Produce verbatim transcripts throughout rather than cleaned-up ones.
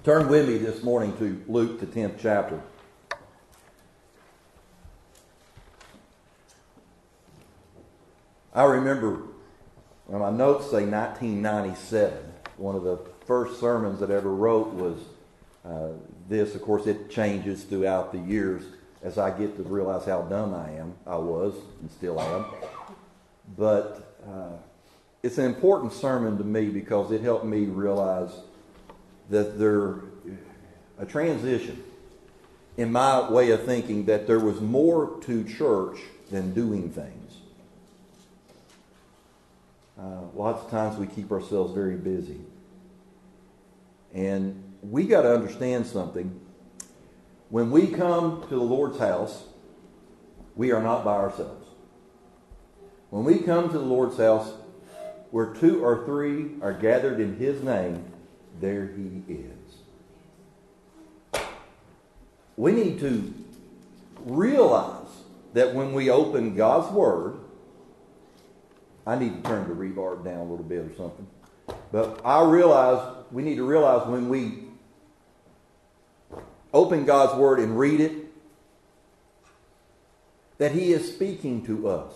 Turn with me this morning to Luke, the tenth chapter. I remember, well, my notes say nineteen ninety-seven. One of the first sermons that I ever wrote was uh, this. Of course, it changes throughout the years as I get to realize how dumb I am. I was and still am. But uh, it's an important sermon to me because it helped me realize that there, a transition in my way of thinking, that there was more to church than doing things. Uh, lots of times we keep ourselves very busy. And we got to understand something. When we come to the Lord's house, we are not by ourselves. When we come to the Lord's house, where two or three are gathered in His name, there He is. We need to realize that when we open God's Word, I need to turn the reverb down a little bit or something. But I realize, we need to realize when we open God's Word and read it, that He is speaking to us.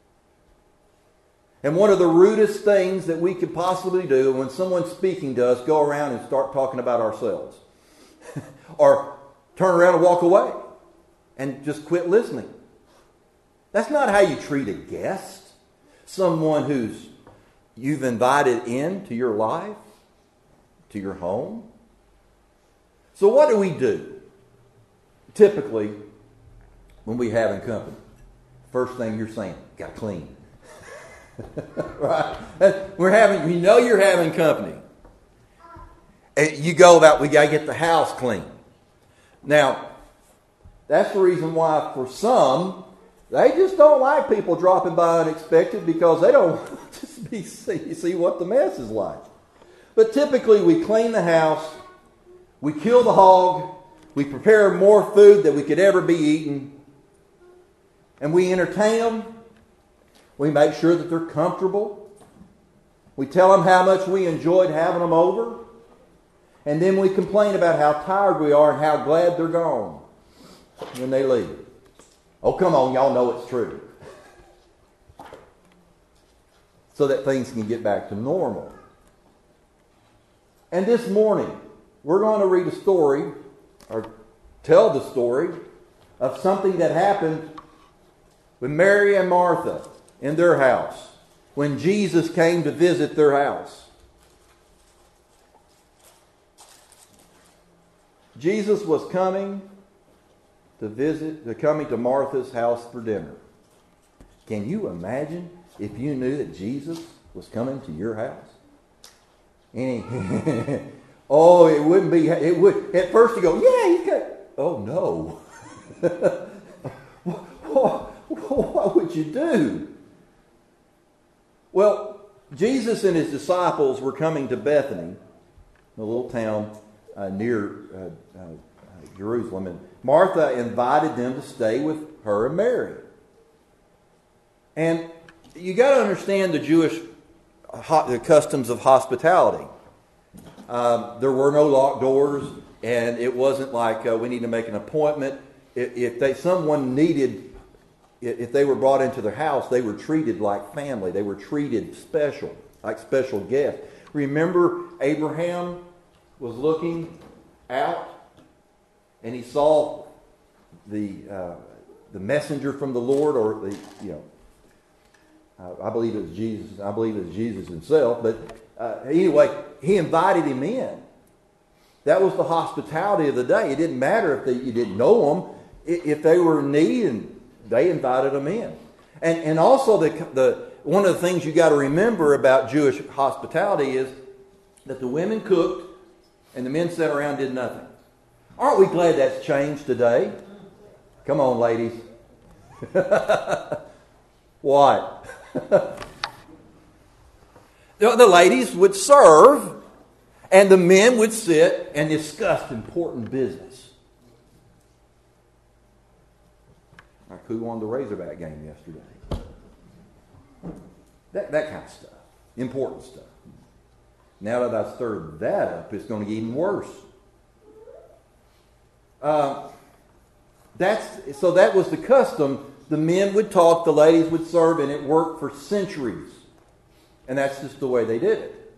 And one of the rudest things that we could possibly do when someone's speaking to us, go around and start talking about ourselves. Or turn around and walk away and just quit listening. That's not how you treat a guest. Someone who's you've invited into your life, to your home. So what do we do? Typically, when we having company, first thing you're saying, got to clean. Right? We're having, you know you're having company. And you go about, we got to get the house clean. Now, that's the reason why for some, they just don't like people dropping by unexpected because they don't just be see, see what the mess is like. But typically we clean the house, we kill the hog, we prepare more food than we could ever be eaten, and we entertain them. We make sure that they're comfortable. We tell them how much we enjoyed having them over. And then we complain about how tired we are and how glad they're gone when they leave. Oh, come on, y'all know it's true. So that things can get back to normal. And this morning, we're going to read a story, or tell the story, of something that happened with Mary and Martha in their house when Jesus came to visit their house. Jesus was coming to visit, to coming to Martha's house for dinner. Can you imagine if you knew that Jesus was coming to your house? Any, oh, it wouldn't be, it would, at first you go, yeah, he's got, oh no. what, what would you do? Well, Jesus and His disciples were coming to Bethany, a little town uh, near uh, uh, Jerusalem, and Martha invited them to stay with her and Mary. And you got to understand the Jewish ho- the customs of hospitality. Um, there were no locked doors, and it wasn't like uh, we need to make an appointment. If, if they someone needed, if they were brought into their house, they were treated like family. They were treated special, like special guests. Remember, Abraham was looking out, and he saw the uh, the messenger from the Lord, or the you know, uh, I believe it was Jesus. I believe it was Jesus himself. But uh, anyway, he invited him in. That was the hospitality of the day. It didn't matter if they, you didn't know them. If they were in need, and they invited them in. And and also the the one of the things you got to remember about Jewish hospitality is that the women cooked and the men sat around and did nothing. Aren't we glad that's changed today? Come on, ladies. What? The ladies would serve, and the men would sit and discuss important business. Like who won the Razorback game yesterday? That, that kind of stuff. Important stuff. Now that I've stirred that up, it's going to get even worse. Uh, that's so that was the custom. The men would talk, the ladies would serve, and it worked for centuries. And that's just the way they did it.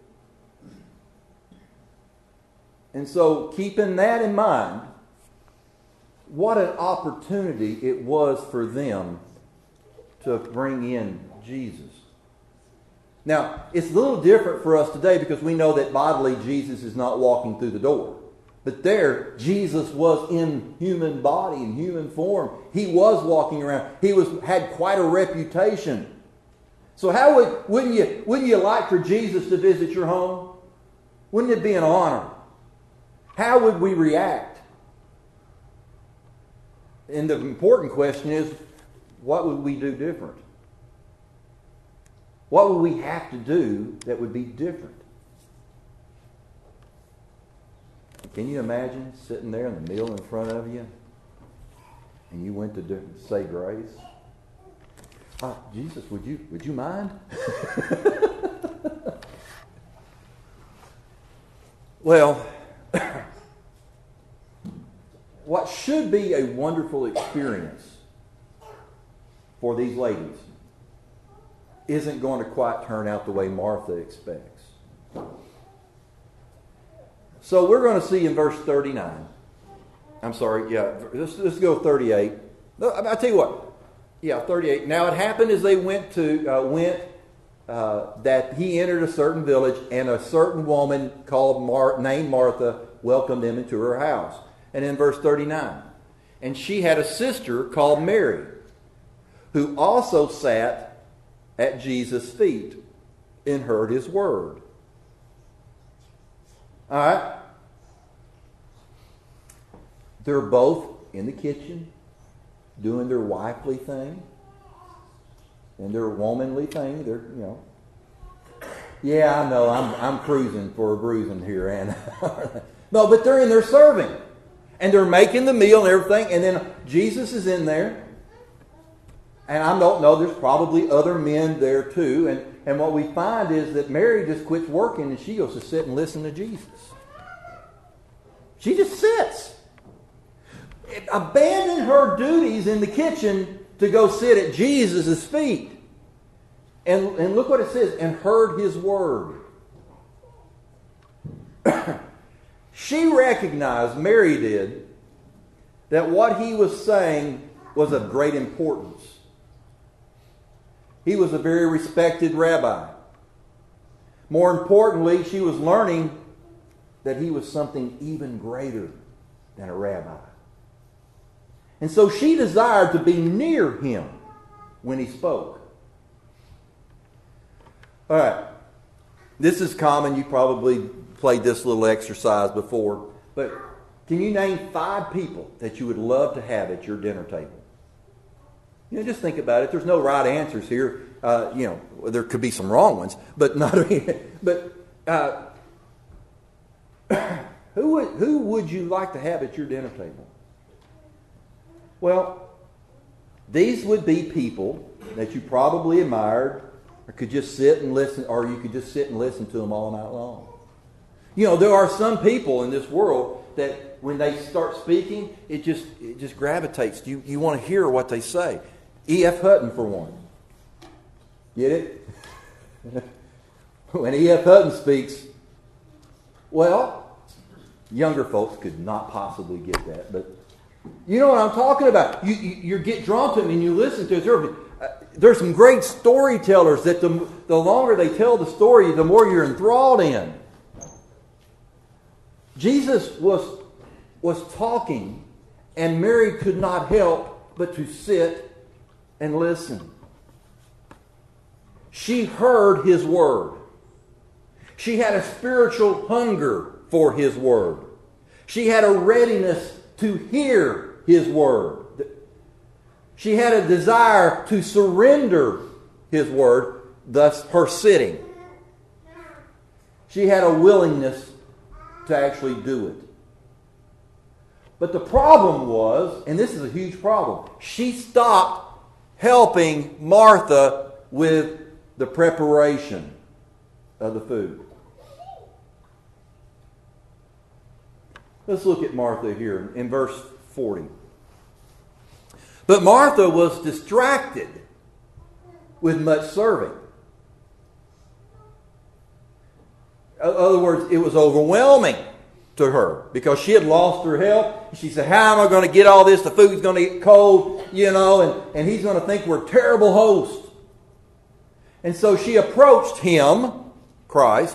And so, keeping that in mind, what an opportunity it was for them to bring in Jesus. Now, it's a little different for us today because we know that bodily Jesus is not walking through the door. But there, Jesus was in human body, in human form. He was walking around. He was had quite a reputation. So how would wouldn't you wouldn't you like for Jesus to visit your home? Wouldn't it be an honor? How would we react? And the important question is, what would we do different? What would we have to do that would be different? Can you imagine sitting there in the meal in front of you and you went to do, say grace? Oh, Jesus, would you would you mind? Well, what should be a wonderful experience for these ladies isn't going to quite turn out the way Martha expects. So we're going to see in verse thirty-nine. I'm sorry, yeah, let's, let's go thirty-eight. I'll tell you what. Yeah, thirty-eight. Now it happened as they went to uh, went uh, that he entered a certain village, and a certain woman called Mar- named Martha welcomed him into her house. And in verse thirty-nine, and she had a sister called Mary, who also sat at Jesus' feet and heard his word. All right. They're both in the kitchen doing their wifely thing and their womanly thing. They're, you know, yeah, I know, I'm I'm cruising for a bruising here, Anna. No, but they're in there serving. And they're making the meal and everything, and then Jesus is in there. And I don't know, there's probably other men there too. And, and what we find is that Mary just quits working and she goes to sit and listen to Jesus. She just sits. Abandon her duties in the kitchen to go sit at Jesus' feet. And, and look what it says, and heard his word. She recognized, Mary did, that what he was saying was of great importance. He was a very respected rabbi. More importantly, she was learning that he was something even greater than a rabbi. And so she desired to be near him when he spoke. All right. This is common. You probably played this little exercise before. But can you name five people that you would love to have at your dinner table? You know, just think about it. There's no right answers here. Uh, you know, there could be some wrong ones, but not. But uh, who would who would you like to have at your dinner table? Well, these would be people that you probably admired, or could just sit and listen, or you could just sit and listen to them all night long. You know, there are some people in this world that when they start speaking, it just it just gravitates. You you want to hear what they say. E F. Hutton, for one. Get it? When E F. Hutton speaks, well, younger folks could not possibly get that, but you know what I'm talking about. You you, you get drawn to him and you listen to it. Uh, there's some great storytellers that the, the longer they tell the story, the more you're enthralled in. Jesus was, was talking, and Mary could not help but to sit and listen. She heard his word. She had a spiritual hunger for his word. She had a readiness to hear his word. She had a desire to surrender his word, thus her sitting. She had a willingness to actually do it. But the problem was, and this is a huge problem, she stopped helping Martha with the preparation of the food. Let's look at Martha here in verse forty. But Martha was distracted with much serving. In other words, it was overwhelming to her because she had lost her help. She said, how am I going to get all this? The food's going to get cold, you know, and, and he's going to think we're terrible hosts. And so she approached him, Christ.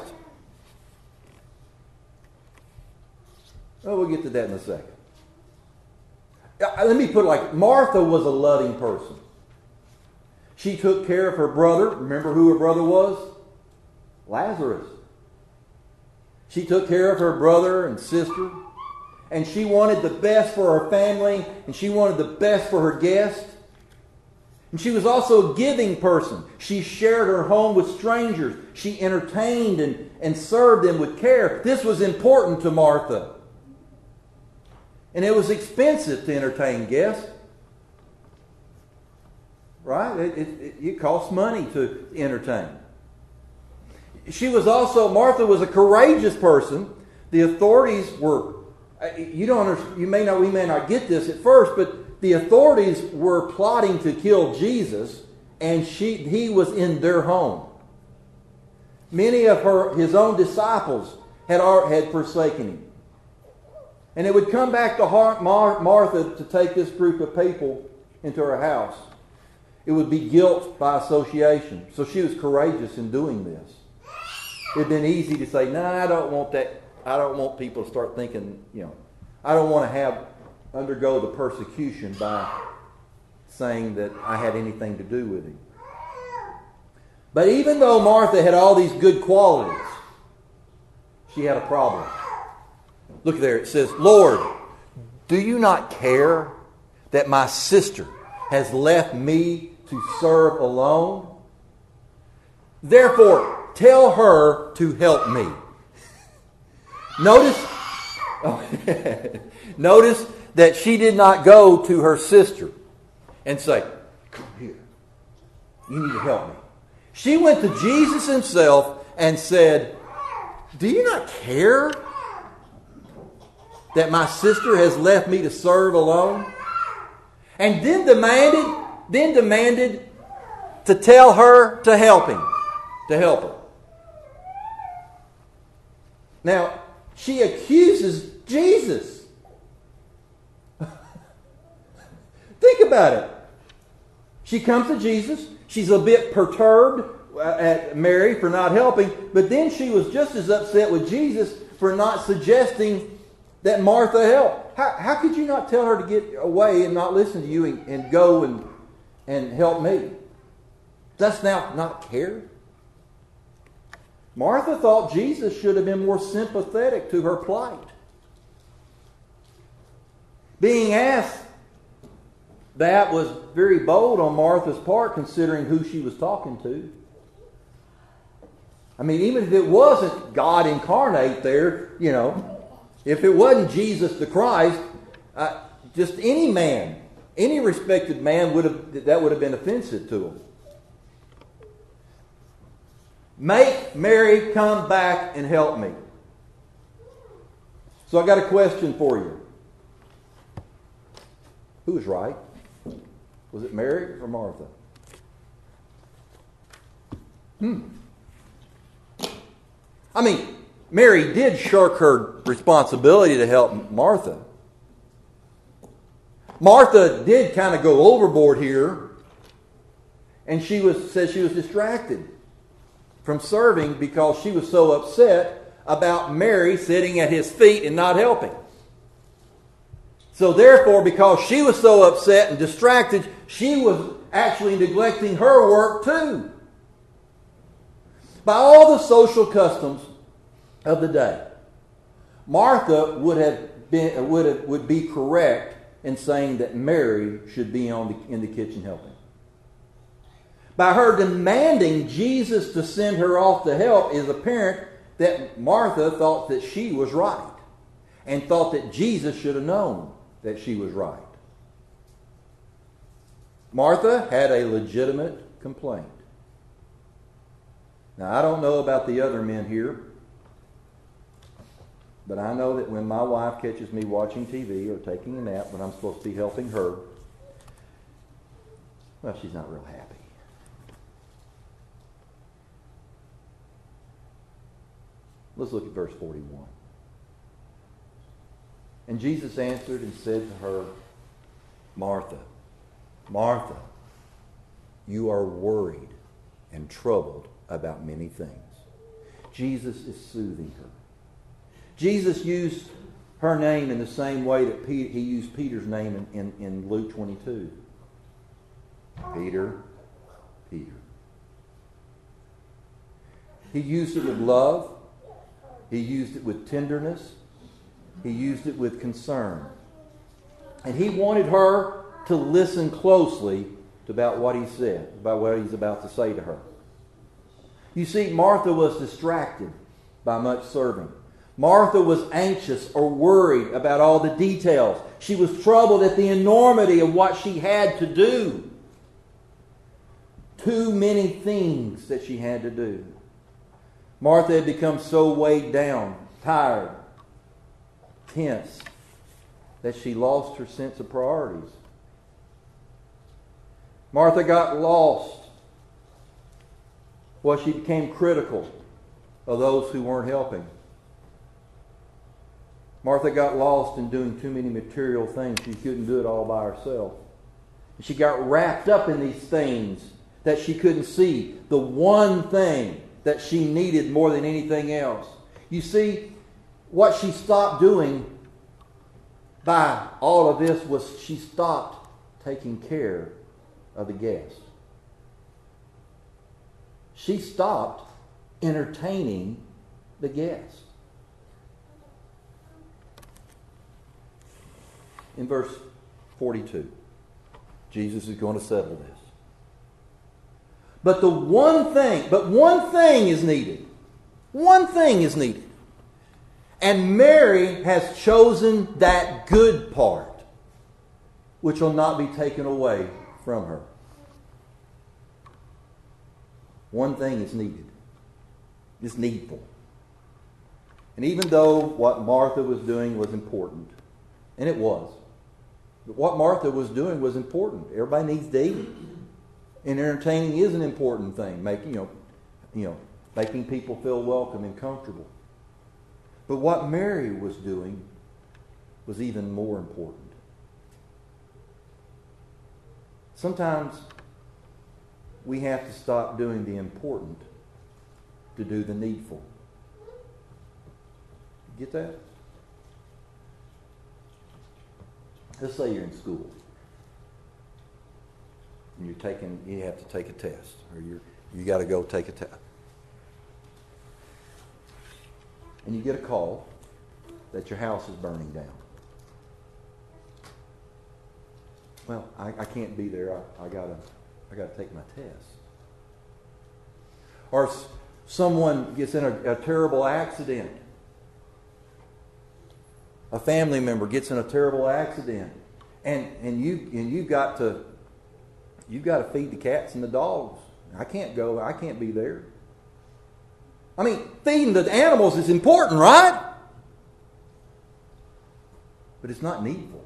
Oh, we'll get to that in a second. Let me put it like, Martha was a loving person. She took care of her brother. Remember who her brother was? Lazarus. She took care of her brother and sister. And she wanted the best for her family. And she wanted the best for her guests. And she was also a giving person. She shared her home with strangers. She entertained and, and served them with care. This was important to Martha. And it was expensive to entertain guests. Right? It, it, it costs money to entertain. She was also, Martha was a courageous person. The authorities were, you don't understand, you may not, we may not get this at first, but the authorities were plotting to kill Jesus, and she, he was in their home. Many of her, his own disciples had, had forsaken him. And it would come back to Martha to take this group of people into her house. It would be guilt by association. So she was courageous in doing this. It would have been easy to say, no, nah, I don't want that. I don't want people to start thinking, you know, I don't want to have, undergo the persecution by saying that I had anything to do with him. But even though Martha had all these good qualities, she had a problem. Look there, it says, Lord, do you not care that my sister has left me to serve alone? Therefore, tell her to help me. Notice, oh, notice that she did not go to her sister and say, come here, you need to help me. She went to Jesus himself and said, do you not care that my sister has left me to serve alone? And then demanded, then demanded to tell her to help him, to help her. Now, she accuses Jesus. Think about it. She comes to Jesus. She's a bit perturbed at Mary for not helping, but then she was just as upset with Jesus for not suggesting that Martha help. How, how could you not tell her to get away and not listen to you and, and go and, and help me? Dost thou not care? Martha thought Jesus should have been more sympathetic to her plight. Being asked that was very bold on Martha's part, considering who she was talking to. I mean, even if it wasn't God incarnate there, you know, if it wasn't Jesus the Christ, uh, just any man, any respected man, would have that would have been offensive to him. Make Mary come back and help me. So I got a question for you. Who was right? Was it Mary or Martha? Hmm. I mean, Mary did shirk her responsibility to help Martha. Martha did kind of go overboard here, and she was says she was distracted from serving because she was so upset about Mary sitting at his feet and not helping. So therefore, because she was so upset and distracted, she was actually neglecting her work too. By all the social customs of the day, Martha would have been would have, would be correct in saying that Mary should be on the, in the kitchen helping. By her demanding Jesus to send her off to help, it is apparent that Martha thought that she was right and thought that Jesus should have known that she was right. Martha had a legitimate complaint. Now, I don't know about the other men here, But I know that when my wife catches me watching T V or taking a nap when I'm supposed to be helping her, well, she's not real happy. Let's look at verse forty-one. And Jesus answered and said to her, Martha, Martha, you are worried and troubled about many things. Jesus is soothing her. Jesus used her name in the same way that Peter, he used Peter's name in, in, in Luke twenty-two. Peter, Peter. He used it with love. He used it with tenderness. He used it with concern. And he wanted her to listen closely to about what he said, about what he's about to say to her. You see, Martha was distracted by much serving. Martha was anxious or worried about all the details. She was troubled at the enormity of what she had to do. Too many things that she had to do. Martha had become so weighed down, tired, tense, that she lost her sense of priorities. Martha got lost. Well, she became critical of those who weren't helping. Martha got lost in doing too many material things. She couldn't do it all by herself. She got wrapped up in these things that she couldn't see. The one thing that she needed more than anything else. You see, what she stopped doing by all of this was she stopped taking care of the guests. She stopped entertaining the guests. In verse forty-two, Jesus is going to settle this. But the one thing, but one thing is needed. One thing is needed. And Mary has chosen that good part, which will not be taken away from her. One thing is needed. It's needful. And even though what Martha was doing was important, and it was, but what Martha was doing was important. Everybody needs to eat. And entertaining is an important thing, making, you know, you know, making people feel welcome and comfortable. But what Mary was doing was even more important. Sometimes we have to stop doing the important to do the needful. Get that? Let's say you're in school. And you're taking, you have to take a test, or you you got to go take a test. And you get a call that your house is burning down. Well, I, I can't be there. I, I gotta I gotta take my test. Or s- someone gets in a, a terrible accident. A family member gets in a terrible accident, and and you and you got to. You've got to feed the cats and the dogs. I can't go. I can't be there. I mean, feeding the animals is important, right? But it's not needful.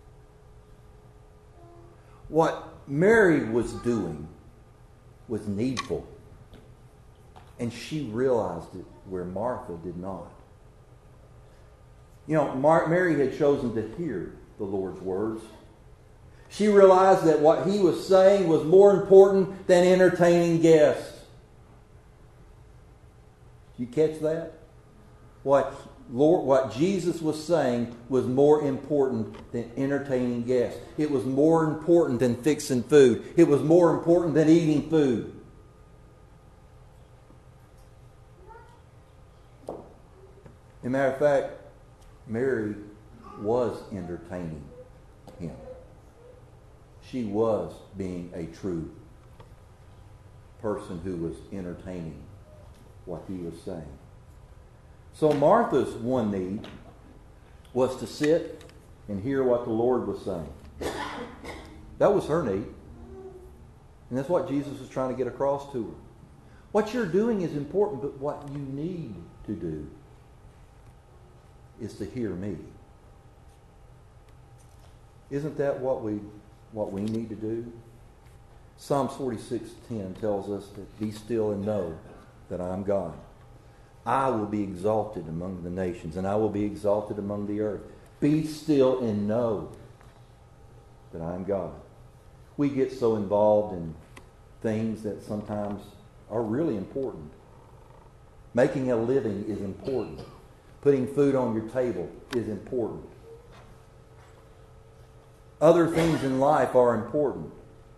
What Mary was doing was needful. And she realized it where Martha did not. You know, Mar- Mary had chosen to hear the Lord's words. She realized that what he was saying was more important than entertaining guests. You catch that? What Lord, what Jesus was saying was more important than entertaining guests. It was more important than fixing food. It was more important than eating food. As a matter of fact, Mary was entertaining him. She was being a true person who was entertaining what he was saying. So Martha's one need was to sit and hear what the Lord was saying. That was her need. And that's what Jesus was trying to get across to her. What you're doing is important, but what you need to do is to hear me. Isn't that what we what we need to do? Psalms forty-six ten tells us that be still and know that I am God. I will be exalted among the nations, and I will be exalted among the earth. Be still and know that I am God. We get so involved in things that sometimes are really important. Making a living is important. Putting food on your table is important. Other things in life are important.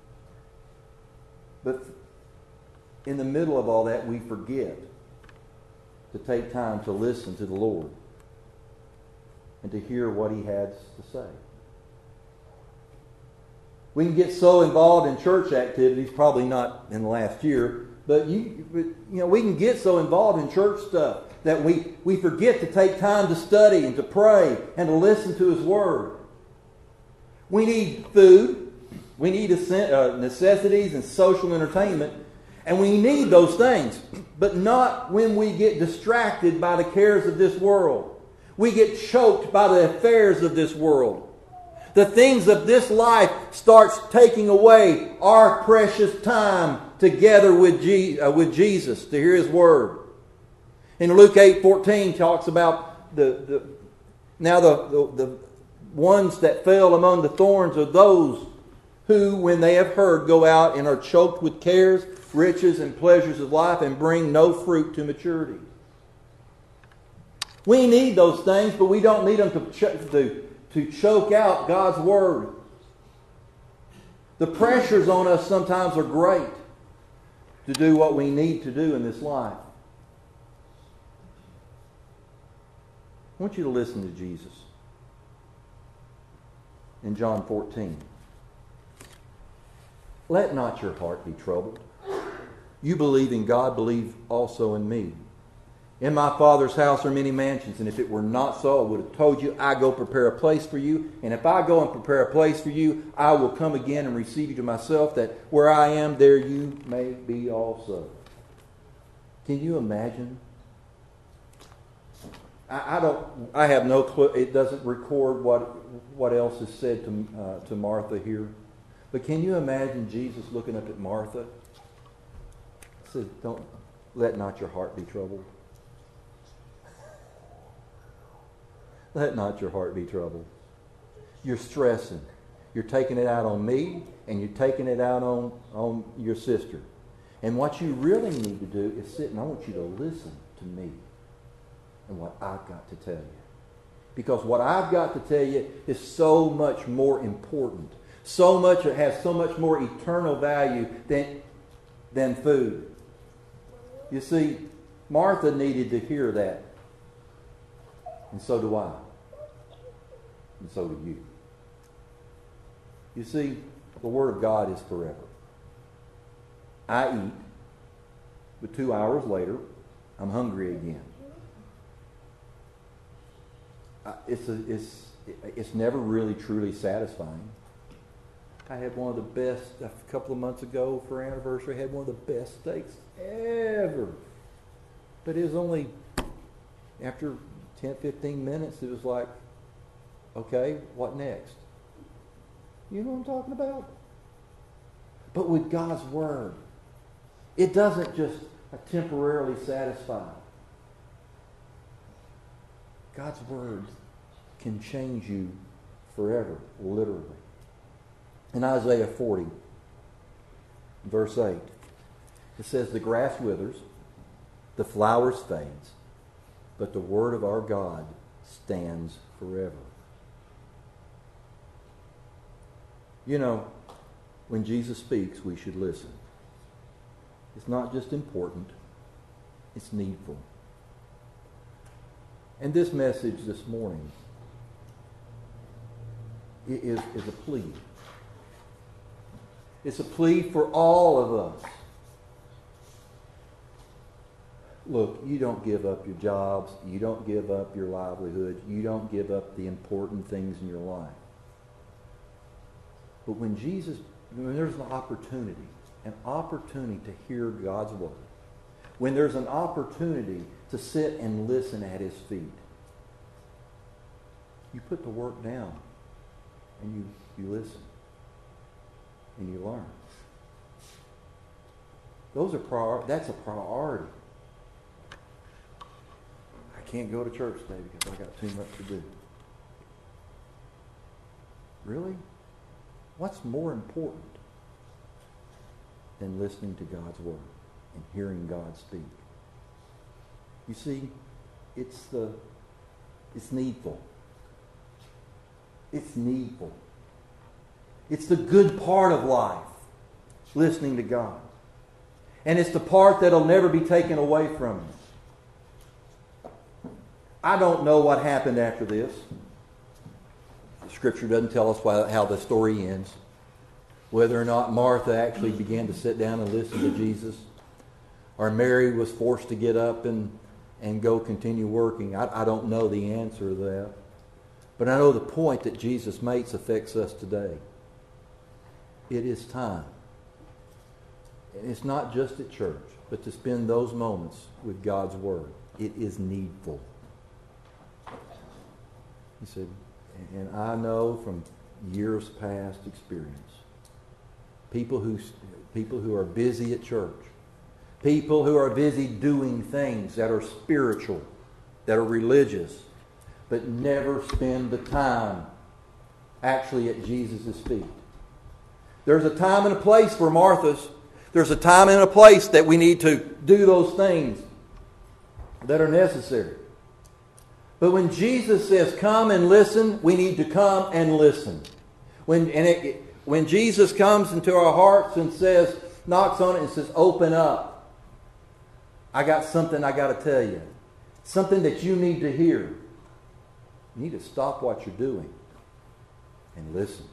But in the middle of all that, we forget to take time to listen to the Lord and to hear what He has to say. We can get so involved in church activities, probably not in the last year, but you, you know, we can get so involved in church stuff that we, we forget to take time to study and to pray and to listen to His Word. We need food. We need necessities and social entertainment. And we need those things. But not when we get distracted by the cares of this world. We get choked by the affairs of this world. The things of this life starts taking away our precious time together with, Je- uh, with Jesus to hear His Word. In Luke eight fourteen talks about the, the now the, the, the ones that fell among the thorns are those who, when they have heard, go out and are choked with cares, riches, and pleasures of life and bring no fruit to maturity. We need those things, but we don't need them to, ch- to, to choke out God's Word. The pressures on us sometimes are great to do what we need to do in this life. I want you to listen to Jesus. In John fourteen. Let not your heart be troubled. You believe in God, believe also in me. In my Father's house are many mansions, and if it were not so, I would have told you, I go prepare a place for you. And if I go and prepare a place for you, I will come again and receive you to myself, that where I am, there you may be also. Can you imagine? I, I don't. I have no clue. It doesn't record what what else is said to uh, to Martha here. But can you imagine Jesus looking up at Martha? He said, "Don't let not your heart be troubled. Let not your heart be troubled. You're stressing. You're taking it out on me, and you're taking it out on, on your sister. And what you really need to do is sit and I want you to listen to me and what I've got to tell you. Because what I've got to tell you is so much more important. So much, it has so much more eternal value than, than food. You see, Martha needed to hear that. And so do I. And so do you. You see, the Word of God is forever. I eat, but two hours later, I'm hungry again. It's, a, it's, it's never really truly satisfying. I had one of the best, a couple of months ago for our anniversary, I had one of the best steaks ever. But it was only, after ten, fifteen minutes, it was like, okay, what next? You know what I'm talking about? But with God's Word, it doesn't just temporarily satisfy. God's Word can change you forever, literally. In Isaiah forty, verse eight, it says, the grass withers, the flowers fades, but the word of our God stands forever. You know, when Jesus speaks, we should listen. It's not just important, it's needful. And this message this morning is, is a plea. It's a plea for all of us. Look, you don't give up your jobs. You don't give up your livelihood. You don't give up the important things in your life. But when Jesus, when there's an opportunity, an opportunity to hear God's Word, when there's an opportunity to sit and listen at His feet, You put the work down and you, you listen and you learn. Those are prior, that's a priority. I can't go to church today because I got too much to do. Really? What's more important than listening to God's Word and hearing God speak? You see, it's the it's needful. It's needful. It's the good part of life, listening to God. And it's the part that'll never be taken away from you. I don't know what happened after this. Scripture doesn't tell us why, how the story ends. Whether or not Martha actually began to sit down and listen to Jesus, or Mary was forced to get up and, and go continue working. I, I don't know the answer to that. But I know the point that Jesus makes affects us today. It is time. And it's not just at church, but to spend those moments with God's Word. It is needful. He said, and I know from years past experience, people who people who are busy at church, people who are busy doing things that are spiritual, that are religious, but never spend the time actually at Jesus' feet. There's a time and a place for Martha's. There's a time and a place that we need to do those things that are necessary. But when Jesus says, come and listen, we need to come and listen. When, and it, when Jesus comes into our hearts and says, knocks on it and says, open up. I got something I got to tell you. Something that you need to hear. You need to stop what you're doing and listen.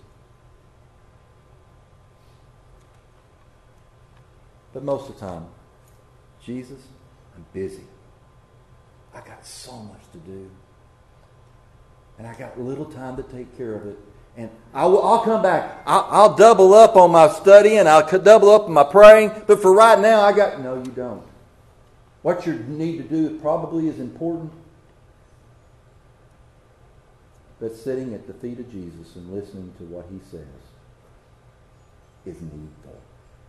But most of the time, Jesus, I'm busy. I got so much to do. And I got little time to take care of it. And I will, I'll come back. I'll, I'll double up on my studying. I'll double up on my praying. But for right now, I got... No, you don't. What you need to do probably is important. But sitting at the feet of Jesus and listening to what He says is needful.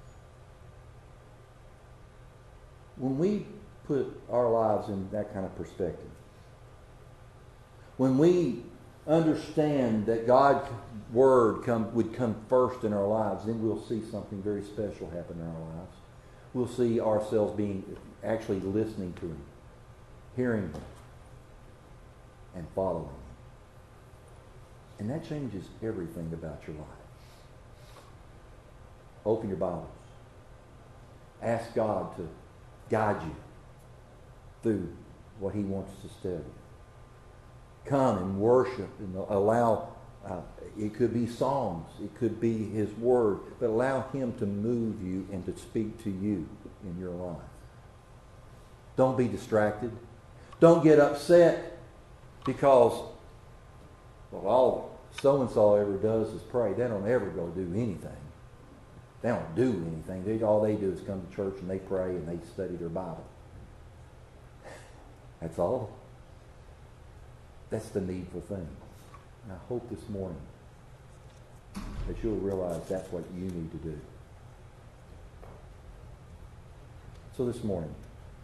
When we put our lives in that kind of perspective, when we understand that God's Word come, would come first in our lives, then we'll see something very special happen in our lives. We'll see ourselves being actually listening to Him, hearing Him, and following Him. And that changes everything about your life. Open your Bibles. Ask God to guide you through what He wants to study. Come and worship and allow, uh, it could be songs, it could be His Word, but allow Him to move you and to speak to you in your life. Don't be distracted. Don't get upset because, well, all so-and-so ever does is pray. They don't ever go do anything. They don't do anything. They, all they do is come to church and they pray and they study their Bible. That's all. That's the needful thing. And I hope this morning that you'll realize that's what you need to do. So this morning,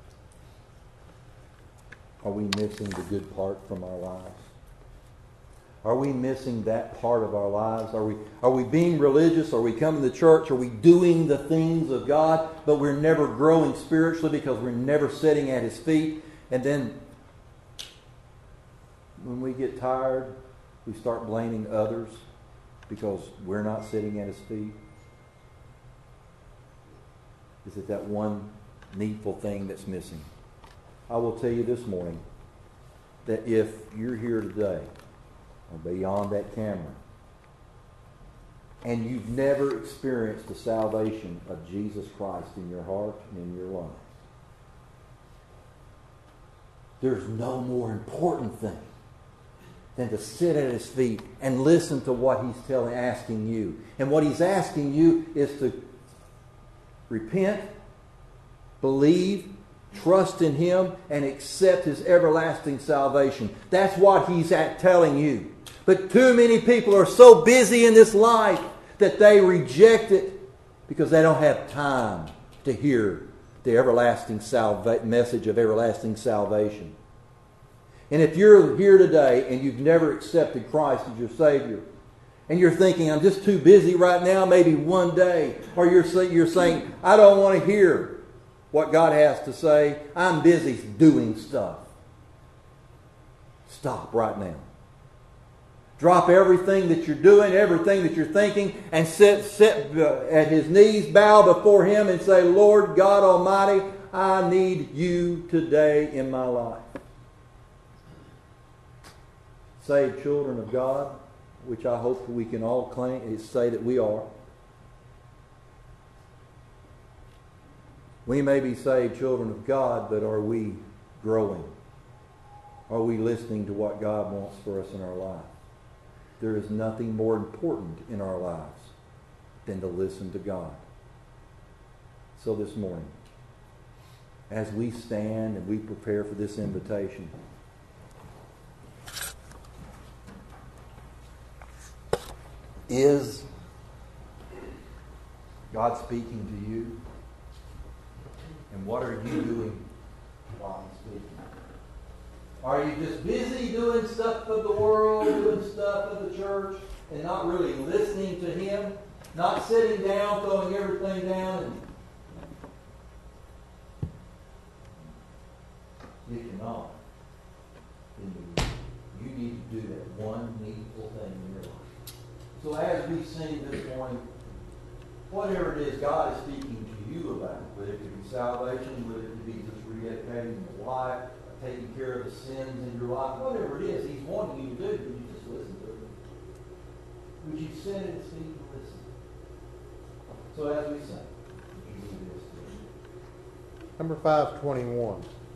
are we missing the good part from our lives? Are we missing that part of our lives? Are we, are we being religious? Are we coming to church? Are we doing the things of God, but we're never growing spiritually because we're never sitting at His feet? And then when we get tired, we start blaming others because we're not sitting at His feet? Is it that one needful thing that's missing? I will tell you this morning that if you're here today or beyond that camera and you've never experienced the salvation of Jesus Christ in your heart and in your life, there's no more important thing than to sit at His feet and listen to what He's telling, asking you. And what He's asking you is to repent, believe, trust in Him, and accept His everlasting salvation. That's what He's at telling you But too many people are so busy in this life that they reject it because they don't have time to hear the everlasting salva- message of everlasting salvation. And if you're here today and you've never accepted Christ as your Savior, and you're thinking, I'm just too busy right now, maybe one day, or you're, you're saying, I don't want to hear what God has to say, I'm busy doing stuff. Stop right now. Drop everything that you're doing, everything that you're thinking, and sit, sit at His knees, bow before Him and say, Lord God Almighty, I need You today in my life. Saved children of God, which I hope we can all claim and say that we are. We may be saved children of God, but are we growing? Are we listening to what God wants for us in our life? There is nothing more important in our lives than to listen to God. So this morning, as we stand and we prepare for this invitation, is God speaking to you? And what are you doing while He's speaking? Are you just busy doing stuff of the world, doing stuff of the church, and not really listening to Him? Not sitting down, throwing everything down, and if you're not, then you need to do that one needful thing in your life. So as we sing this morning, whatever it is God is speaking to you about, whether it could be salvation, whether it could be just rededicating your life, taking care of the sins in your life, whatever it is He's wanting you to do, would you just listen to Him? Would you sit and speak and listen? So as we sing, would you do this? Number five twenty-one.